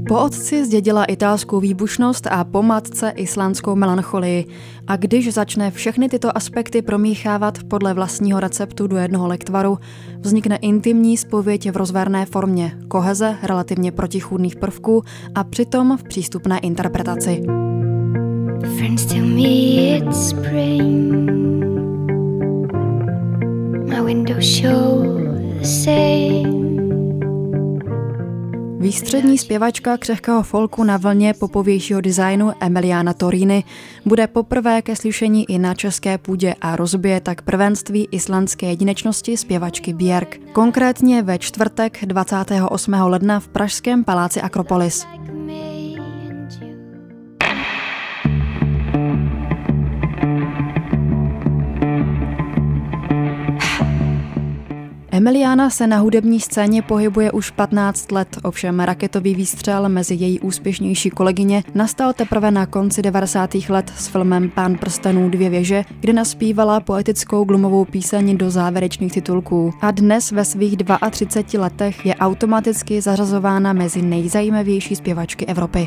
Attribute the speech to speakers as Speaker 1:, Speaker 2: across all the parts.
Speaker 1: Po otci zdědila italskou výbušnost a po matce islandskou melancholii. A když začne všechny tyto aspekty promíchávat podle vlastního receptu do jednoho lektvaru, vznikne intimní zpověď v rozverné formě, koheze relativně protichůdných prvků a přitom v přístupné interpretaci. Friends tell me it's spring. My windows show the same. Výstřední zpěvačka křehkého folku na vlně popovějšího designu Emiliana Torrini bude poprvé ke slyšení i na české půdě a rozbije tak prvenství islandské jedinečnosti zpěvačky Björk. Konkrétně ve čtvrtek 28. ledna v pražském paláci Akropolis. Emiliana se na hudební scéně pohybuje už 15 let, ovšem raketový výstřel mezi její úspěšnější kolegyně nastal teprve na konci 90. let s filmem Pán prstenů 2 věže, kde naspívala poetickou glumovou píseň do závěrečných titulků. A dnes ve svých 32 letech je automaticky zařazována mezi nejzajímavější zpěvačky Evropy.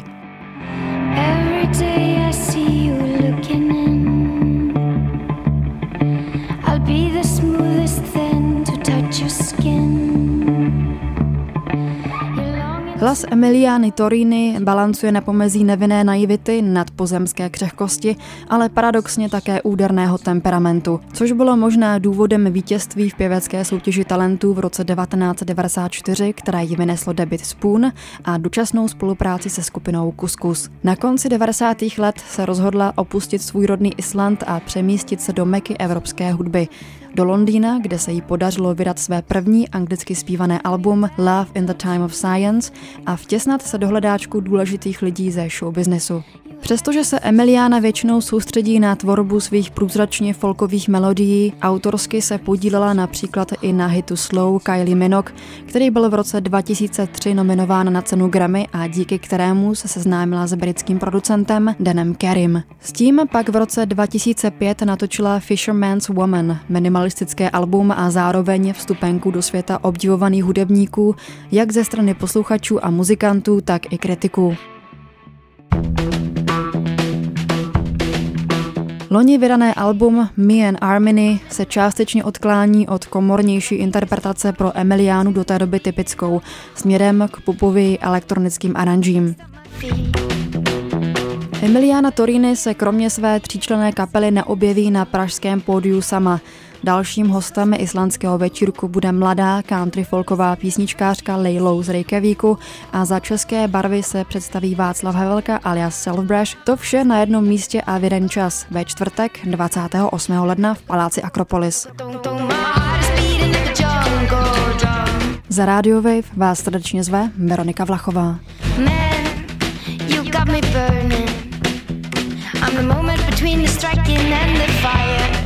Speaker 1: Hlas Emiliany Torrini balancuje na pomezí nevinné naivity, nadpozemské křehkosti, ale paradoxně také úderného temperamentu, což bylo možná důvodem vítězství v pěvecké soutěži talentů v roce 1994, která jí vyneslo debut Spoon a dočasnou spolupráci se skupinou Kuskus. Na konci 90. let se rozhodla opustit svůj rodný Island a přemístit se do Meky evropské hudby. Do Londýna, kde se jí podařilo vydat své první anglicky zpívané album Love in the Time of Science a vtěsnat se do hledáčku důležitých lidí ze showbiznesu. Přestože se Emiliana většinou soustředí na tvorbu svých průzračně folkových melodií, autorsky se podílela například i na hitu Slow Kylie Minogue, který byl v roce 2003 nominován na cenu Grammy a díky kterému se seznámila s britským producentem Danem Carrym. S tím pak v roce 2005 natočila Fisherman's Woman, minimalistické album a zároveň vstupenku do světa obdivovaných hudebníků, jak ze strany posluchačů a muzikantů, tak i kritiků. Loni vydané album Me and Harmony se částečně odklání od komornější interpretace pro Emilianu do té doby typickou, směrem k popovým elektronickým aranžím. Emiliana Torrini se kromě své 3členné kapely neobjeví na pražském pódiu sama. Dalším hostem islandského večírku bude mladá country folková písničkářka Lejlo z Reykjavíku a za české barvy se představí Václav Havelka alias Selfbrush. To vše na jednom místě a v jeden čas ve čtvrtek 28. ledna v paláci Akropolis. Za Radio Wave vás srdečně zve Veronika Vlachová. I'm the moment between the striking and the fire.